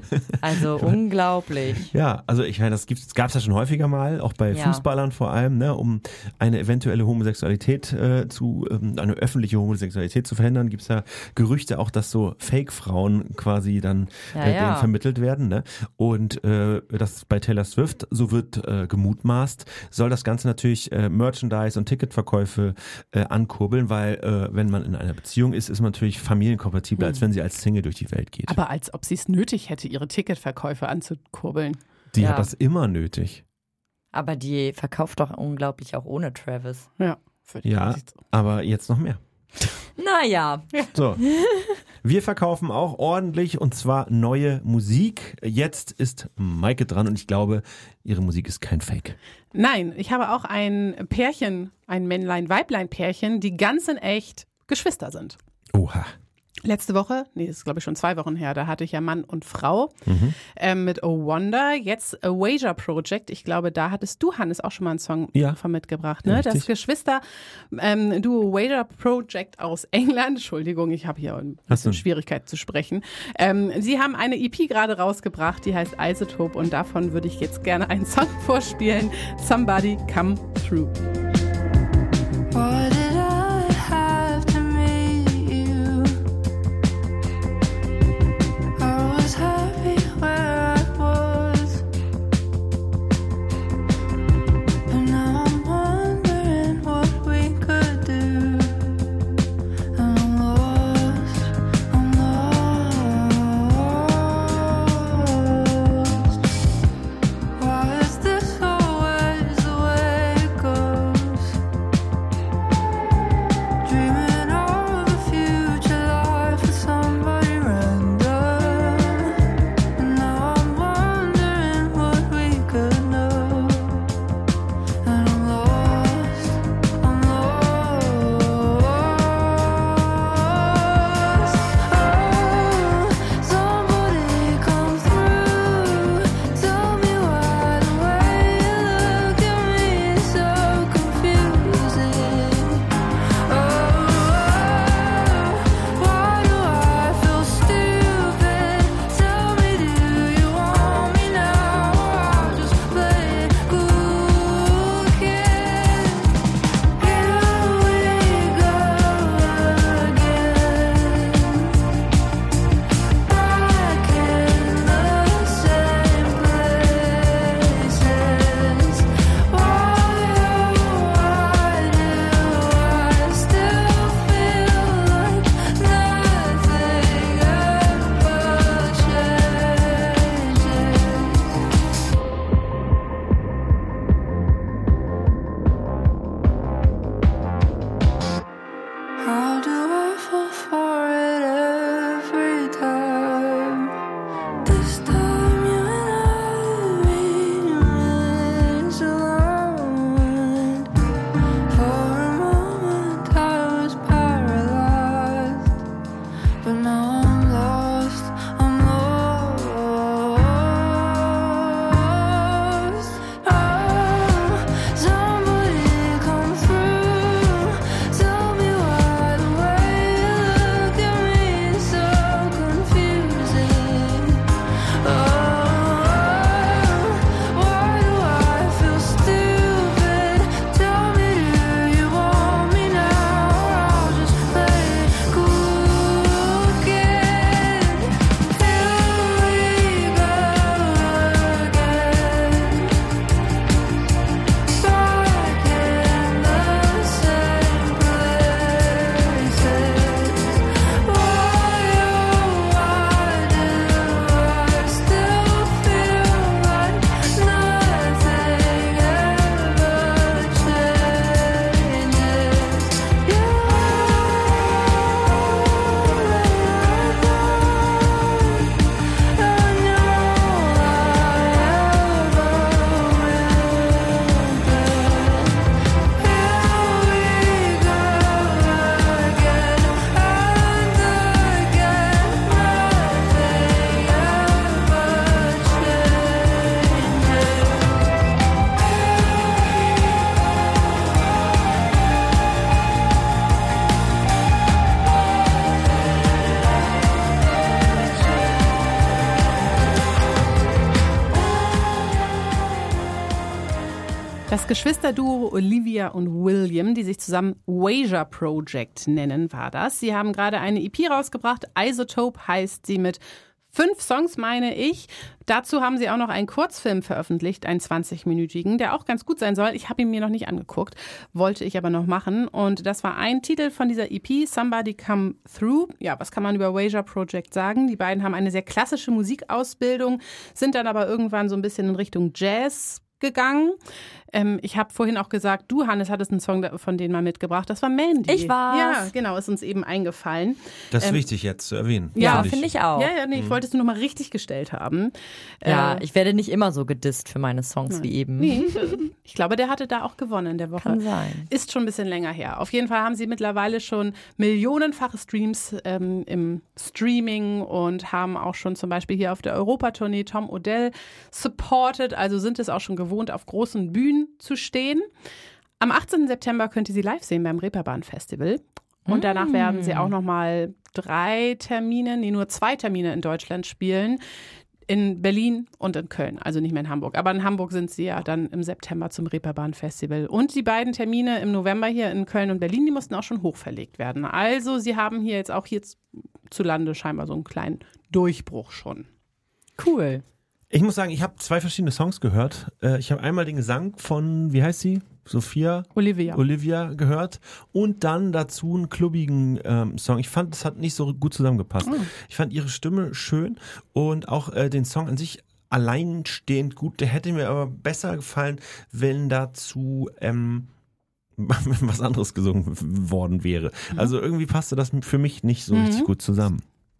Also unglaublich. Ja, also ich meine, das gibt's, gab's ja schon häufiger mal, auch bei Ja. Fußballern vor allem, ne, um eine eventuelle Homosexualität äh, zu, ähm, eine öffentliche Homosexualität zu verhindern, gibt's ja Gerüchte auch, dass so Fake-Frauen quasi dann Ja, äh, ja. denen vermittelt werden, ne? Und äh, das bei Taylor Swift, so wird äh, gemutmaßt, soll das Ganze natürlich äh, Merchandise und Ticketverkäufe äh, ankurbeln, weil äh, wenn man in einer Beziehung ist, ist man natürlich familienkompatibler, als wenn sie als Single durch die Welt geht. Aber als ob sie es nötig hätte, ihre Ticketverkäufe anzukurbeln. die Ja. hat das immer nötig. Aber die verkauft doch unglaublich auch ohne Travis. Ja, für die Ja, Hinsicht so. aber jetzt noch mehr. Naja, So. Wir verkaufen auch ordentlich und zwar neue Musik. Jetzt ist Maike dran und ich glaube, ihre Musik ist kein Fake. Nein, ich habe auch ein Pärchen, ein Männlein-Weiblein-Pärchen, die ganz in echt Geschwister sind. Oha. Letzte Woche, nee, das ist glaube ich schon zwei Wochen her, da hatte ich ja Mann und Frau ähm, mit Oh Wonder. Jetzt A Wager Project. Ich glaube, da hattest du, Hannes, auch schon mal einen Song Ja. von mitgebracht. Ne? Richtig. Das Geschwister ähm, Duo Wager Project aus England. Entschuldigung, ich habe hier ein Hast du- bisschen Schwierigkeit zu sprechen. Ähm, sie haben eine E P gerade rausgebracht, die heißt Isotope und davon würde ich jetzt gerne einen Song vorspielen. Somebody Come Through. Why did I have to meet you? I was happy where I was, but now I'm wondering what we could do. And I'm lost, I'm lost. Why is this always the way it goes? Dreaming of a future life with somebody random, and now I'm wondering what we could know. And I'm lost, I'm lost. Oh, somebody come through. Tell me why the way you look at me is so confusing. Oh, why do I feel stupid? Tell me, do you want me now? I'll just play it cool kid. Here we go again, back in the same places. Why, oh, why do I still feel like nothing ever changes? How do I fall for it every time? This time you and I remains alone. For a moment I was paralyzed, but now I'm lost, I'm lost. Oh, somebody come through. Tell me why the way you look at me is so confusing. Oh, why do I feel stupid? Tell me, do you want me now? I'll just play it cool kid. Here we go again, back in the same places. Why, oh, why do I still feel like nothing ever changes? Yeah, I know I ever will be. Here we go again and again, nothing Das Geschwisterduo Olivia und William, die sich zusammen Wager Project nennen, war das. Sie haben gerade eine E P rausgebracht. Isotope heißt sie mit fünf Songs, meine ich. Dazu haben sie auch noch einen Kurzfilm veröffentlicht, einen zwanzig-minütigen, der auch ganz gut sein soll. Ich habe ihn mir noch nicht angeguckt, wollte ich aber noch machen. Und das war ein Titel von dieser E P, Somebody Come Through. Ja, was kann man über Wager Project sagen? Die beiden haben eine sehr klassische Musikausbildung, sind dann aber irgendwann so ein bisschen in Richtung Jazz gegangen. Ähm, ich habe vorhin auch gesagt, du, Hannes, hattest einen Song da- von denen mal mitgebracht. Das war Mandy. Ich war's. Ja, genau, ist uns eben eingefallen. Das ist Ähm, wichtig jetzt zu erwähnen. Ja, finde finde ich auch. Ja, ja, nee, ich wollte es nur noch mal richtig gestellt haben. Ja, Äh, ich werde nicht immer so gedisst für meine Songs wie eben. nee, ich glaube, der hatte da auch gewonnen in der Woche. Kann sein. Ist schon ein bisschen länger her. Auf jeden Fall haben sie mittlerweile schon millionenfache Streams ähm, im Streaming und haben auch schon zum Beispiel hier auf der Europatournee Tom Odell supported. Also sind es auch schon gewohnt, auf großen Bühnen zu stehen. Am achtzehnten September könnt ihr sie live sehen beim Reeperbahn Festival. Und danach werden sie auch nochmal drei Termine, nee, nur zwei Termine in Deutschland spielen. In Berlin und in Köln, also nicht mehr in Hamburg. Aber in Hamburg sind sie ja dann im September zum Reeperbahn Festival. Und die beiden Termine im November hier in Köln und Berlin, die mussten auch schon hochverlegt werden. Also sie haben hier jetzt auch hierzulande scheinbar so einen kleinen Durchbruch schon. Cool. Ich muss sagen, ich habe zwei verschiedene Songs gehört. Äh, Ich habe einmal den Gesang von, wie heißt sie? Sophia Olivia. Olivia gehört und dann dazu einen klubbigen ähm, Song. Ich fand, das hat nicht so gut zusammengepasst. Ich fand ihre Stimme schön und auch äh, den Song an sich alleinstehend gut. Der hätte mir aber besser gefallen, wenn dazu ähm, was anderes gesungen worden wäre. Also irgendwie passte das für mich nicht so richtig gut zusammen.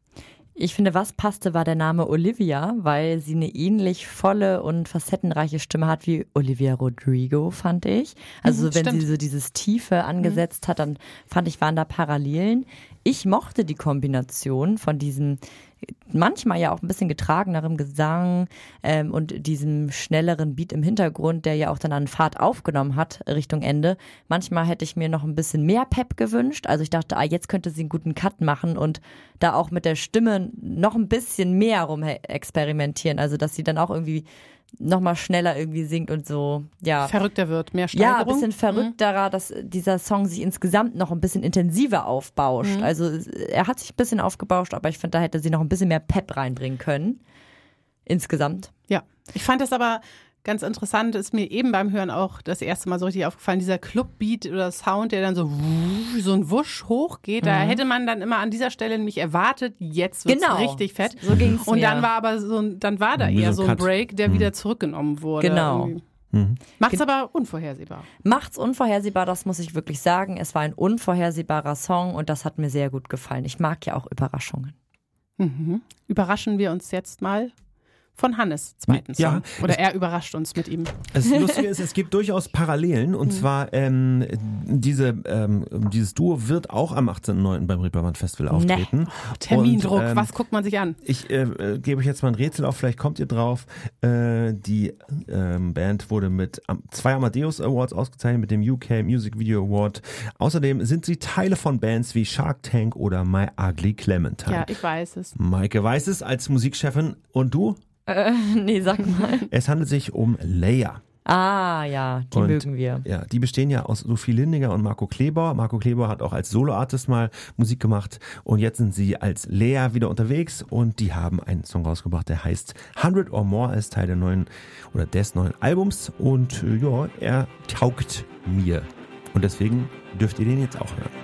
Ich finde, was passte, war der Name Olivia, weil sie eine ähnlich volle und facettenreiche Stimme hat wie Olivia Rodrigo, fand ich. Also Mhm, wenn stimmt. sie so dieses Tiefe angesetzt hat, dann fand ich, waren da Parallelen. Ich mochte die Kombination von diesem manchmal ja auch ein bisschen getragenerem Gesang ähm, und diesem schnelleren Beat im Hintergrund, der ja auch dann an Fahrt aufgenommen hat Richtung Ende. Manchmal hätte ich mir noch ein bisschen mehr Pep gewünscht. Also ich dachte, ah, jetzt könnte sie einen guten Cut machen und da auch mit der Stimme noch ein bisschen mehr rum experimentieren. Also dass sie dann auch irgendwie noch mal schneller irgendwie singt und so, ja. Verrückter wird, mehr Steigerung. Ja, ein bisschen verrückterer, dass dieser Song sich insgesamt noch ein bisschen intensiver aufbauscht. Mhm. Also er hat sich ein bisschen aufgebauscht, aber ich finde, da hätte sie noch ein bisschen mehr Pep reinbringen können. Insgesamt. Ja, ich fand das aber ganz interessant, ist mir eben beim Hören auch das erste Mal so richtig aufgefallen, dieser Clubbeat oder Sound, der dann so so ein Wusch hochgeht, da hätte man dann immer an dieser Stelle nämlich erwartet, jetzt wird's Genau. richtig fett. So ging's Und mir. dann war aber so, ein- dann war da Wie eher so so ein ein Cut. Break, der wieder zurückgenommen wurde. Genau. Irgendwie. Macht's aber unvorhersehbar. Macht's unvorhersehbar, das muss ich wirklich sagen. Es war ein unvorhersehbarer Song und das hat mir sehr gut gefallen. Ich mag ja auch Überraschungen. Mhm. Überraschen wir uns jetzt mal von Hannes zweiten Song. Ja, Oder er überrascht uns mit ihm. Das Lustige ist, es gibt durchaus Parallelen und zwar ähm, diese, ähm, dieses Duo wird auch am achtzehnten neunten beim Reeperbahn Festival auftreten. Termindruck, Und, ähm, was guckt man sich an? Ich äh, äh, gebe euch jetzt mal ein Rätsel auf, vielleicht kommt ihr drauf. Äh, die ähm, Band wurde mit am, zwei Amadeus Awards ausgezeichnet, mit dem U K Music Video Award. Außerdem sind sie Teile von Bands wie Shark Tank oder My Ugly Clementine. Ja, ich weiß es. Maike weiß es als Musikchefin und du? Äh, nee, sag mal. Es handelt sich um Leia. Ah, ja, die Und, mögen wir. Ja, die bestehen ja aus Sophie Lindinger und Marco Kleber. Marco Kleber hat auch als Soloartist mal Musik gemacht und jetzt sind sie als Lea wieder unterwegs und die haben einen Song rausgebracht, der heißt hundred or More, als Teil der neuen oder des neuen Albums und äh, ja, er taugt mir und deswegen dürft ihr den jetzt auch hören.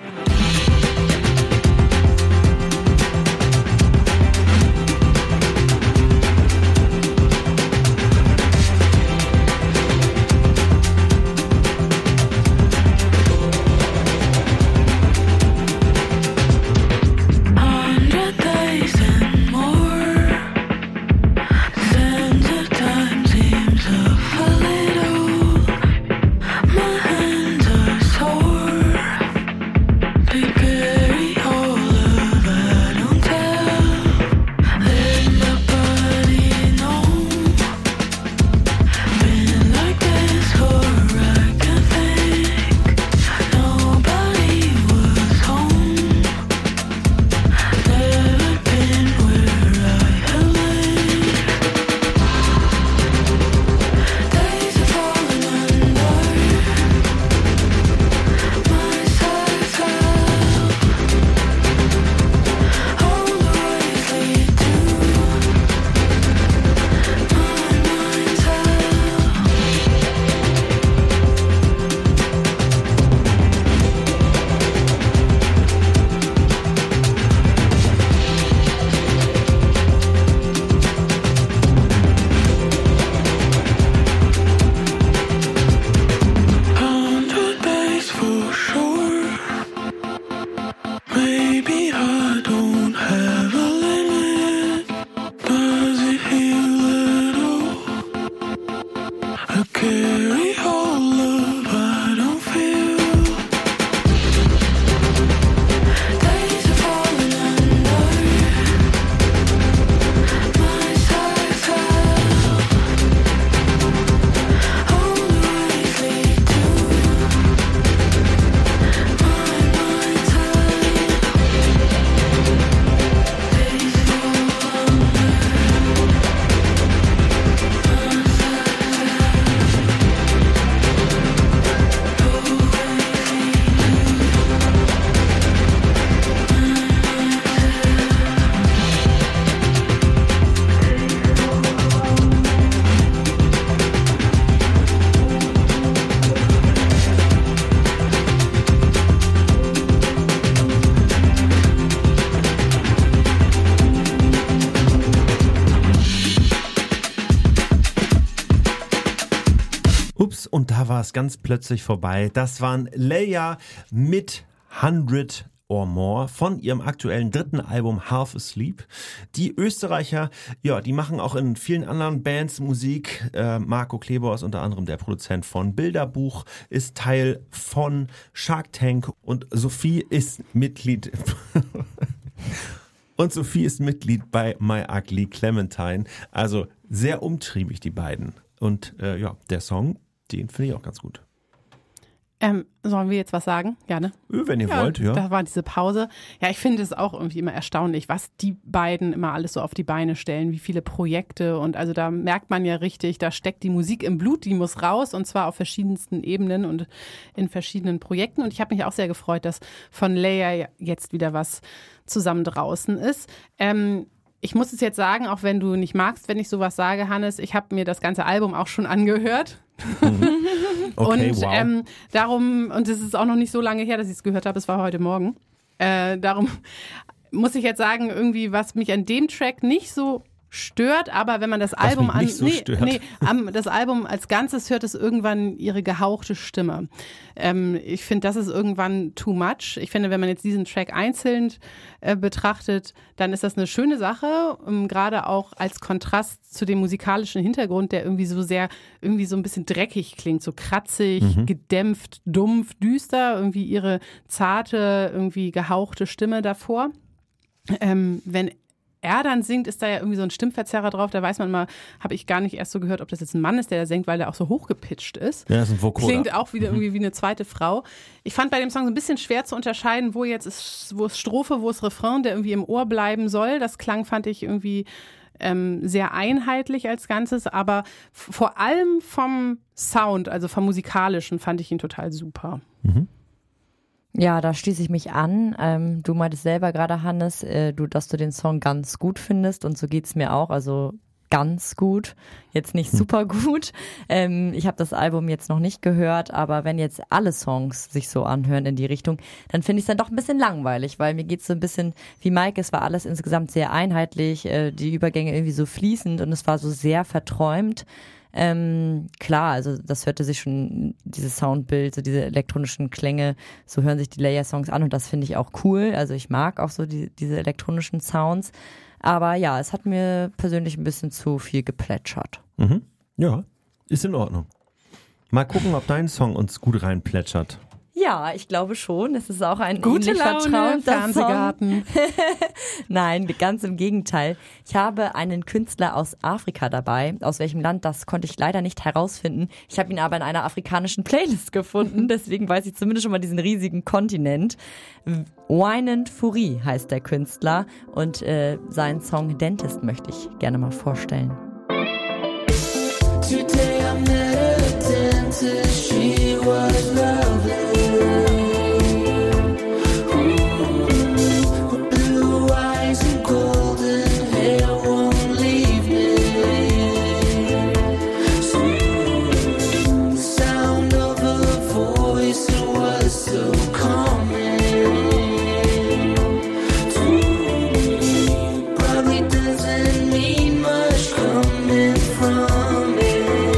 Hundred days and more. Sense of time seems of a little. My hands are sore. und da war es ganz plötzlich vorbei. Das waren Leia mit hundred or More von ihrem aktuellen dritten Album Half Asleep. Die Österreicher, ja, die machen auch in vielen anderen Bands Musik. Äh, Marco Klebor ist unter anderem der Produzent von Bilderbuch, ist Teil von Shark Tank und Sophie ist Mitglied und Sophie ist Mitglied bei My Ugly Clementine. Also sehr umtriebig, die beiden. Und äh, ja, der Song, den finde ich auch ganz gut. Ähm, sollen wir jetzt was sagen? Gerne. Wenn ihr wollt, ja. Da war diese Pause. Ja, ich finde es auch irgendwie immer erstaunlich, was die beiden immer alles so auf die Beine stellen, wie viele Projekte. Und also da merkt man ja richtig, da steckt die Musik im Blut, die muss raus und zwar auf verschiedensten Ebenen und in verschiedenen Projekten. Und ich habe mich auch sehr gefreut, dass von Leia jetzt wieder was zusammen draußen ist. Ähm, Ich muss es jetzt sagen, auch wenn du nicht magst, wenn ich sowas sage, Hannes, ich habe mir das ganze Album auch schon angehört. Okay, und wow. ähm, darum, und es ist auch noch nicht so lange her, dass ich es gehört habe, es war heute Morgen. Äh, darum muss ich jetzt sagen, irgendwie, was mich an dem Track nicht so stört, aber wenn man das Album mich an nicht so nee, stört. nee, am, das Album als Ganzes hört es irgendwann ihre gehauchte Stimme. Ähm, ich finde, das ist irgendwann too much. Ich finde, wenn man jetzt diesen Track einzeln äh, betrachtet, dann ist das eine schöne Sache, ähm, gerade auch als Kontrast zu dem musikalischen Hintergrund, der irgendwie so sehr, irgendwie so ein bisschen dreckig klingt, so kratzig, Mhm. gedämpft, dumpf, düster, irgendwie ihre zarte, irgendwie gehauchte Stimme davor. Ähm, wenn er dann singt, ist da ja irgendwie so ein Stimmverzerrer drauf, da weiß man mal, habe ich gar nicht erst so gehört, ob das jetzt ein Mann ist, der da singt, weil der auch so hochgepitcht ist. Ja, das ist ein Vocoder. Klingt auch wieder irgendwie wie eine zweite Frau. Ich fand bei dem Song so ein bisschen schwer zu unterscheiden, wo jetzt ist, wo ist Strophe, wo ist Refrain, der irgendwie im Ohr bleiben soll. Das klang, fand ich irgendwie ähm, sehr einheitlich als Ganzes, aber f- vor allem vom Sound, also vom Musikalischen, fand ich ihn total super. Mhm. Ja, da schließe ich mich an. Ähm, du meintest selber gerade, Hannes, äh, du, dass du den Song ganz gut findest und so geht's mir auch. Also ganz gut, jetzt nicht super gut. Ähm, ich habe das Album jetzt noch nicht gehört, aber wenn jetzt alle Songs sich so anhören in die Richtung, dann finde ich es dann doch ein bisschen langweilig, weil mir geht's so ein bisschen wie Mike, es war alles insgesamt sehr einheitlich, äh, die Übergänge irgendwie so fließend und es war so sehr verträumt. Ähm, klar, also das hörte sich schon, dieses Soundbild, so diese elektronischen Klänge, so hören sich die Leia-Songs an und das finde ich auch cool. Also ich mag auch so die, diese elektronischen Sounds. Aber ja, es hat mir persönlich ein bisschen zu viel geplätschert. Mhm. Ja, ist in Ordnung. Mal gucken, ob dein Song uns gut reinplätschert. Ja, ich glaube schon. Es ist auch ein Gute ähnlich Laune, vertraumter Fernsehgarten. Song. Nein, ganz im Gegenteil. Ich habe einen Künstler aus Afrika dabei. Aus welchem Land, das konnte ich leider nicht herausfinden. Ich habe ihn aber in einer afrikanischen Playlist gefunden. Deswegen weiß ich zumindest schon mal diesen riesigen Kontinent. Wynand Furi heißt der Künstler. Und äh, seinen Song Dentist möchte ich gerne mal vorstellen. Today I met a dentist, she was lovely. Ooh, blue eyes and golden hair won't leave me. Soon, the sound of her voice was so calming to me. Probably doesn't mean much coming from it.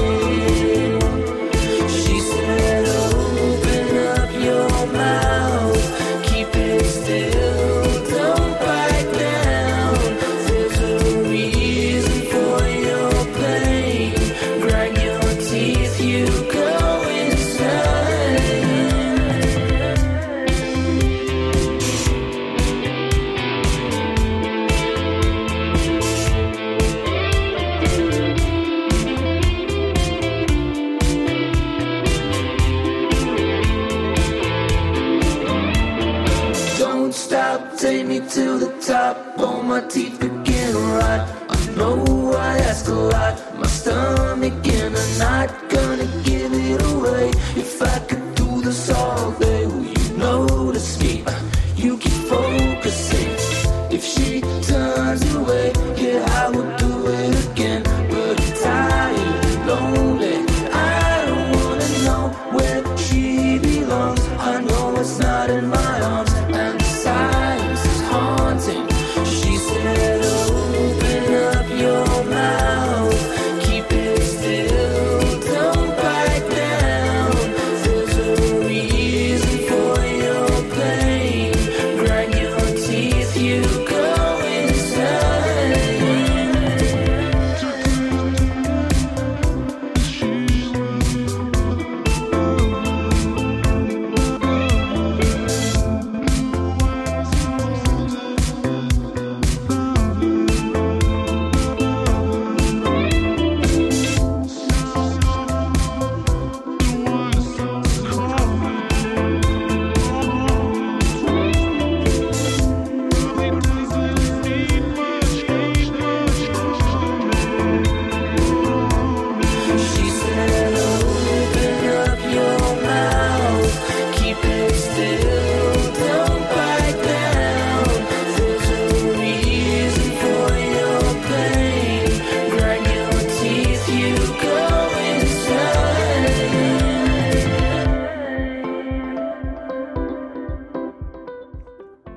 She said, open up your mouth, keep it still, don't bite down. There's a reason for your pain. Grind your teeth, you go insane. Don't stop, take me to the top. All my teeth begin to rot. I know I ask a lot. My stomach in a knot, gonna give it away. If I could do this all day, will you notice me? You keep focusing. If she turns away, yeah, I would do it again. But I'm tired and lonely. I don't wanna know where she belongs. I know it's not in my arms. And the silence is haunting. She said, open up your mouth, keep it still, don't bite down.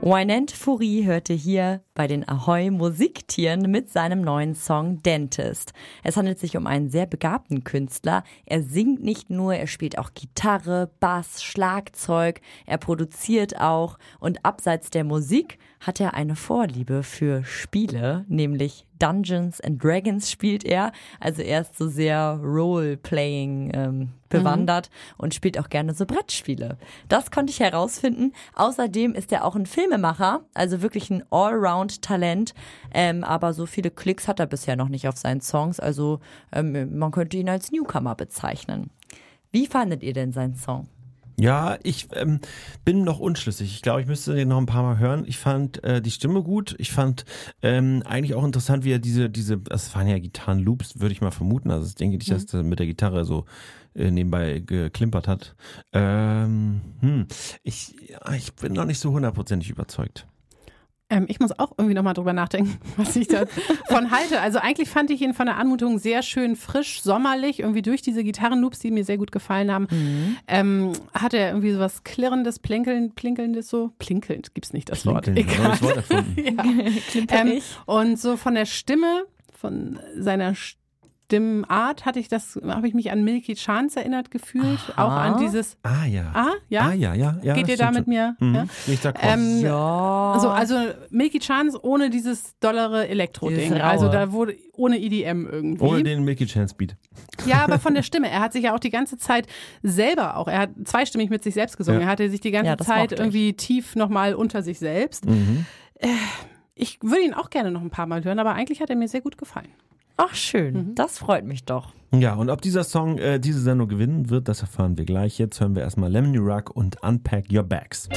Wynand Fourie hörte hier bei den Ahoi Musiktieren mit seinem neuen Song Dentist. Es handelt sich um einen sehr begabten Künstler. Er singt nicht nur, er spielt auch Gitarre, Bass, Schlagzeug, er produziert auch und abseits der Musik hat er eine Vorliebe für Spiele, nämlich Dungeons and Dragons spielt er. Also er ist so sehr Role-Playing ähm, bewandert mhm. und spielt auch gerne so Brettspiele. Das konnte ich herausfinden. Außerdem ist er auch ein Filmemacher, also wirklich ein Allround-Talent. Ähm, aber so viele Klicks hat er bisher noch nicht auf seinen Songs. Also ähm, man könnte ihn als Newcomer bezeichnen. Wie fandet ihr denn seinen Song? Ja, ich ähm, bin noch unschlüssig. Ich glaube, ich müsste den noch ein paar Mal hören. Ich fand äh, die Stimme gut. Ich fand ähm, eigentlich auch interessant, wie er diese, diese, das waren ja Gitarrenloops, würde ich mal vermuten. Also ich denke nicht, dass er mit der Gitarre so äh, nebenbei geklimpert hat. Ähm, hm. ich, ja, ich bin noch nicht so hundertprozentig überzeugt. Ähm, ich muss auch irgendwie nochmal drüber nachdenken, was ich davon halte. Also eigentlich fand ich ihn von der Anmutung sehr schön frisch, sommerlich, irgendwie durch diese Gitarrenloops, die mir sehr gut gefallen haben. Mhm. Ähm, hat er irgendwie so was Klirrendes, Plinkeln, Plinkelndes so? Plinkelnd gibt's nicht das Wort. Plinkeln, Egal. das Wort erfunden. Ja. ähm, und so von der Stimme, von seiner Stimmart hatte ich das, habe ich mich an Milky Chance erinnert gefühlt. Aha. Auch an dieses. Ah ja. Ah, ja? Ah ja, ja. ja Geht ihr da mit schon. mir? Mhm. Ja? Ich sag ähm, ja. Also, also Milky Chance ohne dieses dollere Elektro-Ding. Dieses Raue. Also da wurde ohne E D M irgendwie. Ohne den Milky Chance Beat. Ja, aber von der Stimme. Er hat sich ja auch die ganze Zeit selber auch, er hat zweistimmig mit sich selbst gesungen. Ja. Er hatte sich die ganze Ja, das Zeit mochte ich. irgendwie tief nochmal unter sich selbst. Mhm. Äh, ich würde ihn auch gerne noch ein paar Mal hören, aber eigentlich hat er mir sehr gut gefallen. Ach schön, Mhm. das freut mich doch. Ja, und ob dieser Song äh, diese Sendung gewinnen wird, das erfahren wir gleich. Jetzt hören wir erstmal Lemony Rock und Unpack Your Bags.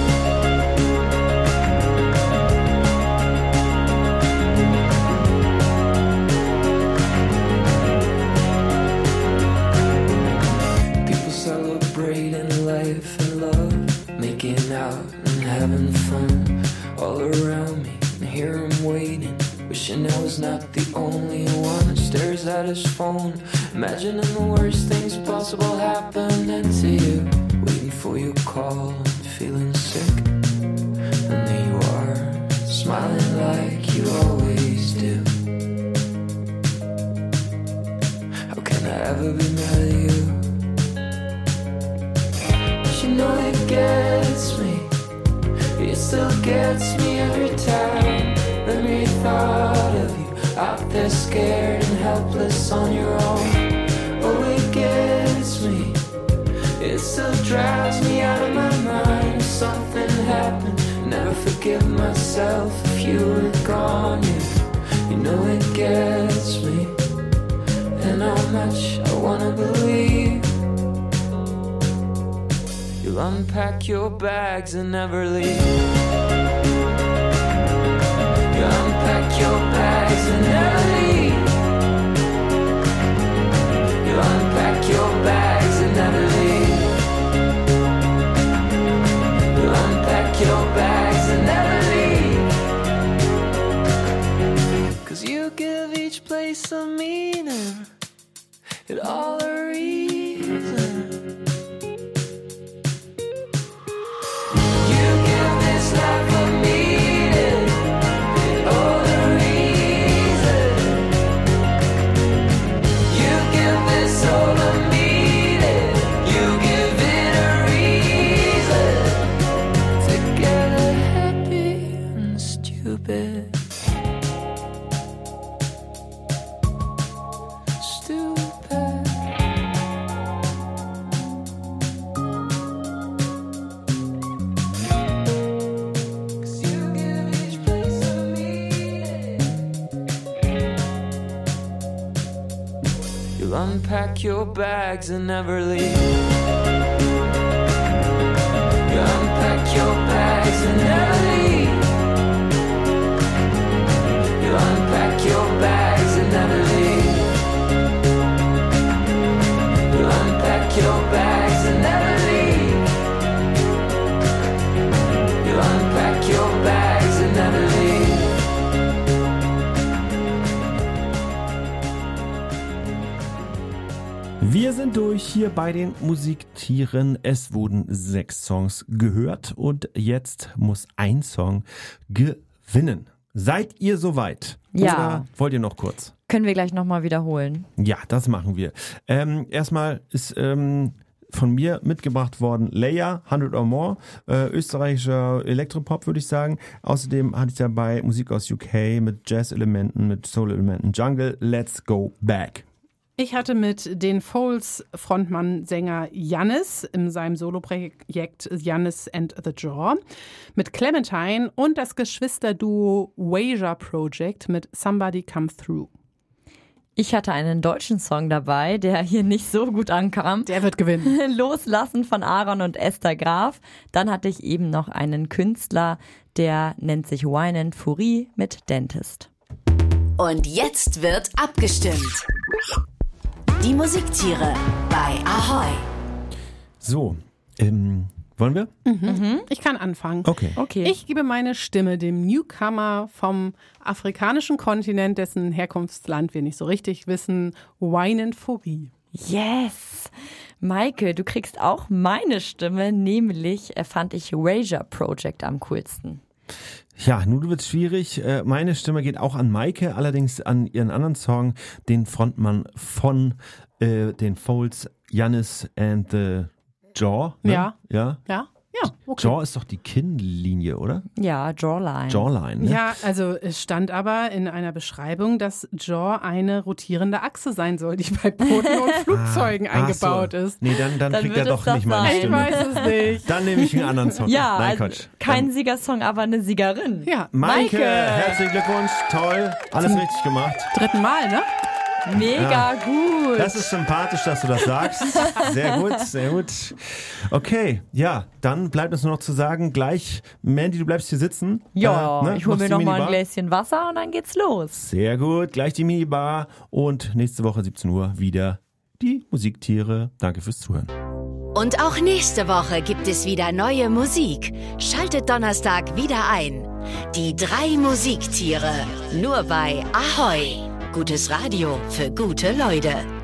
People celebrating life and love, making out and having fun all around me. And here I'm waiting, wishing I was not the only one. Stares at his phone, imagining the worst things possible happening to you. Waiting for your call, feeling sick. And there you are, smiling like you always do. How can I ever be mad at you? You know it gets me, it still gets me every time. The mere thought of you out there scared and helpless on your own. Oh, it gets me, it still drives me out of my mind. If something happened, never forgive myself if you were gone. You, you know it gets me, and how much I wanna believe. You'll unpack your bags and never leave. You unpack your bags and never leave. You unpack your bags and never leave. You unpack your bags and never leave. 'Cause you give each place a meaning, it all a reason. You give this life a meaning, all the reason. You give this all a meaning, you give it a reason. Together happy and stupid. Stupid. You'll unpack your bags and never leave. You unpack your bags and never leave. You unpack your bags and never leave. You unpack your bags and never leave. You unpack your bags and never leave. Wir Wir sind durch hier bei den Musiktieren. Es wurden sechs Songs gehört und jetzt muss ein Song gewinnen. Seid ihr soweit? Ja. Oder wollt ihr noch kurz? Können wir gleich nochmal wiederholen. Ja, das machen wir. Ähm, erstmal ist ähm, von mir mitgebracht worden Leia, hundert or More, äh, österreichischer Elektropop, würde ich sagen. Außerdem hatte ich dabei Musik aus U K mit Jazz-Elementen, mit Soul-Elementen. Jungle, Let's Go Back. Ich hatte mit den Foals Frontmann-Sänger Jannis in seinem Soloprojekt Jannis and the Jaw, mit Clementine und das Geschwisterduo Wager Project mit Somebody Come Through. Ich hatte einen deutschen Song dabei, der hier nicht so gut ankam. Der wird gewinnen. Loslassen von Aaron und Esther Graf. Dann hatte ich eben noch einen Künstler, der nennt sich Wine and Fury mit Dentist. Und jetzt wird abgestimmt. Die Musiktiere bei Ahoi. So, ähm, wollen wir? Mhm. Ich kann anfangen. Okay. Okay. Ich gebe meine Stimme dem Newcomer vom afrikanischen Kontinent, dessen Herkunftsland wir nicht so richtig wissen, Wine and Fury. Yes! Maike, du kriegst auch meine Stimme, nämlich äh, fand ich Wager Project am coolsten. Ja, nun wird's schwierig. Äh, Meine Stimme geht auch an Maike, allerdings an ihren anderen Song, den Frontmann von äh, den Foals, Jannis and the Jaw. Ne? Ja. Ja. Ja? Ja, okay. Jaw ist doch die Kinnlinie, oder? Ja, Jawline. Jawline, ne? Ja, also es stand aber in einer Beschreibung, dass Jaw eine rotierende Achse sein soll, die bei Booten und Flugzeugen Ach eingebaut so. ist. Nee, dann, dann, Dann kriegt er wird doch es das nicht meine sein. Ich Stimme. weiß es nicht. Dann nehme ich einen anderen Song. Ja, Nein, also Quatsch. kein Dann- Siegersong, aber eine Siegerin. Ja, Maike, Maike. herzlichen Glückwunsch, toll, alles richtig gemacht. dritten Mal, ne? Mega gut. Das ist sympathisch, dass du das sagst. Sehr gut, sehr gut. Okay, ja, dann bleibt uns nur noch zu sagen, gleich, Mandy, du bleibst hier sitzen. Ja, Äh, ne, ich hole machst mir die noch mal ein Minibar. Gläschen Wasser und dann geht's los. Sehr gut, gleich die Minibar und nächste Woche siebzehn Uhr wieder die Musiktiere. Danke fürs Zuhören. Und auch nächste Woche gibt es wieder neue Musik. Schaltet Donnerstag wieder ein. Die drei Musiktiere. Nur bei Ahoi. Gutes Radio für gute Leute.